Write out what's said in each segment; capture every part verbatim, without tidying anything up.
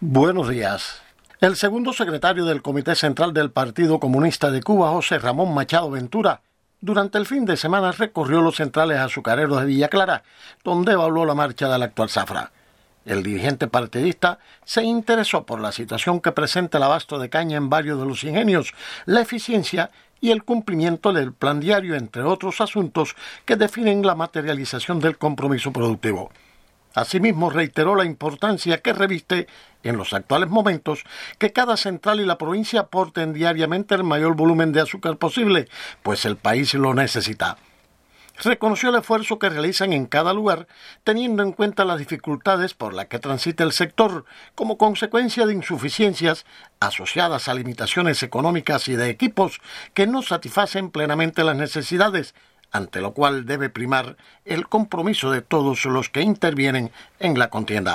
Buenos días. El segundo secretario del Comité Central del Partido Comunista de Cuba, José Ramón Machado Ventura, durante el fin de semana recorrió los centrales azucareros de Villa Clara, donde evaluó la marcha de la actual zafra. El dirigente partidista se interesó por la situación que presenta el abasto de caña en varios de los ingenios, la eficiencia y el cumplimiento del plan diario, entre otros asuntos que definen la materialización del compromiso productivo. Asimismo, reiteró la importancia que reviste en los actuales momentos que cada central y la provincia aporten diariamente el mayor volumen de azúcar posible, pues el país lo necesita. Reconoció el esfuerzo que realizan en cada lugar, teniendo en cuenta las dificultades por las que transita el sector, como consecuencia de insuficiencias asociadas a limitaciones económicas y de equipos que no satisfacen plenamente las necesidades, ante lo cual debe primar el compromiso de todos los que intervienen en la contienda.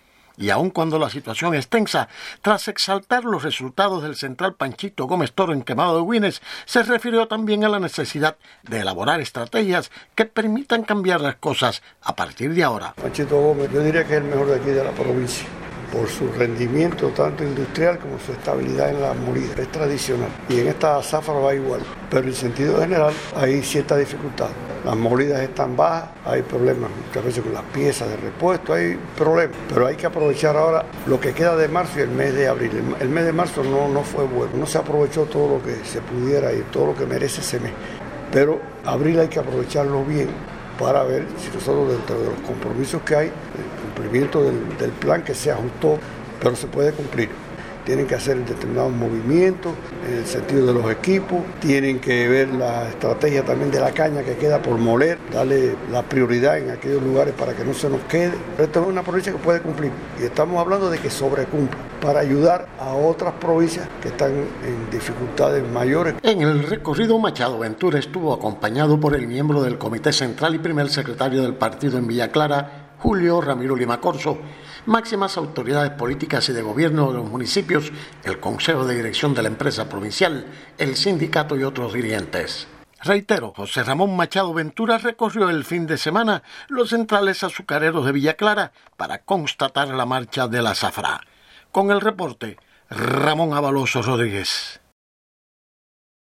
Y aun cuando la situación es tensa, tras exaltar los resultados del central Panchito Gómez Toro en Quemado de Güines, se refirió también a la necesidad de elaborar estrategias que permitan cambiar las cosas a partir de ahora. Panchito Gómez, yo diría que es el mejor de aquí de la provincia, por su rendimiento tanto industrial como su estabilidad en la molida. Es tradicional y en esta zafra va igual, pero en sentido general hay cierta dificultad. Las molidas están bajas, hay problemas muchas veces con las piezas de repuesto, hay problemas, pero hay que aprovechar ahora lo que queda de marzo y el mes de abril. El, el mes de marzo no, no fue bueno, no se aprovechó todo lo que se pudiera y todo lo que merece ese mes, pero abril hay que aprovecharlo bien para ver si nosotros, dentro de los compromisos que hay, el cumplimiento del, del plan que se ajustó, pero se puede cumplir. Tienen que hacer determinados movimientos en el sentido de los equipos, tienen que ver la estrategia también de la caña que queda por moler, darle la prioridad en aquellos lugares para que no se nos quede. Esta es una provincia que puede cumplir y estamos hablando de que sobrecumpla para ayudar a otras provincias que están en dificultades mayores. En el recorrido, Machado Ventura estuvo acompañado por el miembro del Comité Central y primer secretario del partido en Villa Clara, Julio Ramiro Lima Corzo, máximas autoridades políticas y de gobierno de los municipios, el Consejo de Dirección de la empresa provincial, el sindicato y otros dirigentes. Reitero, José Ramón Machado Ventura recorrió el fin de semana los centrales azucareros de Villa Clara para constatar la marcha de la zafra. Con el reporte, Ramón Avaloso Rodríguez.